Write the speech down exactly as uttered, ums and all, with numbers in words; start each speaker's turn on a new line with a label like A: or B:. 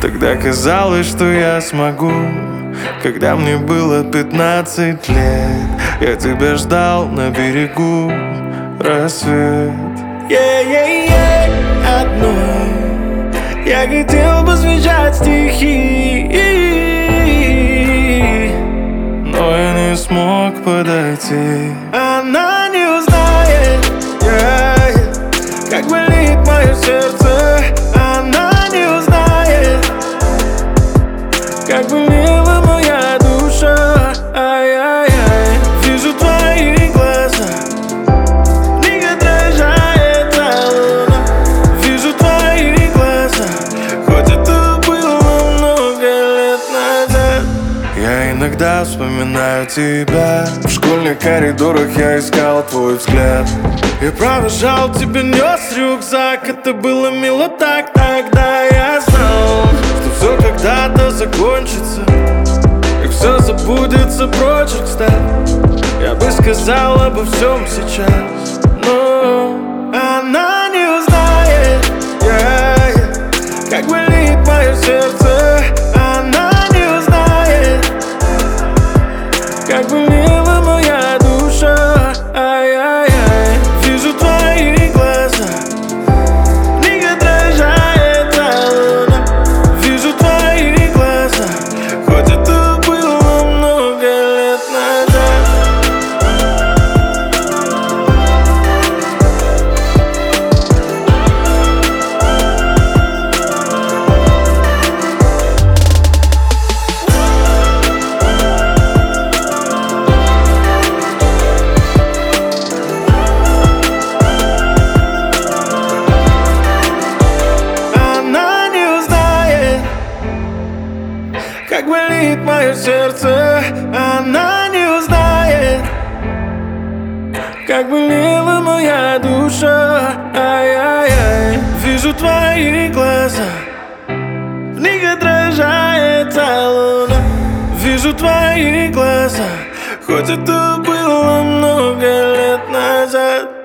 A: Тогда казалось, что я смогу. Когда мне было пятнадцать лет, я тебя ждал на берегу рассвет.
B: Yeah-yeah-yeah, одной я хотел посвящать стихи,
A: но я не смог подойти.
B: Она не узнает, yeah, как болит мое сердце. Она не узнает, как болела моя душа. Ай-яй-яй. Вижу твои глаза, в них отражается луна. Вижу твои глаза, хоть это было много лет назад.
A: Я иногда вспоминаю тебя. В школьных коридорах я искал твой взгляд.
B: Я провожал тебя, нес рюкзак. Это было мило так. Тогда я знал, что все когда-то закончится, как все забудется, прочь отстать. Я бы сказал обо всем сейчас, но она не узнает, yeah, yeah, как болит мое сердце. Она не узнает, как болела моя душа. Ай-яй-яй. Вижу твои глаза, в них отражается луна. Вижу твои глаза, хоть это было много лет назад. Как болит мое сердце, она не узнает, как болела моя душа. Ай-яй-яй. Вижу твои глаза, в них отражается луна. Вижу твои глаза, хоть это было много лет назад.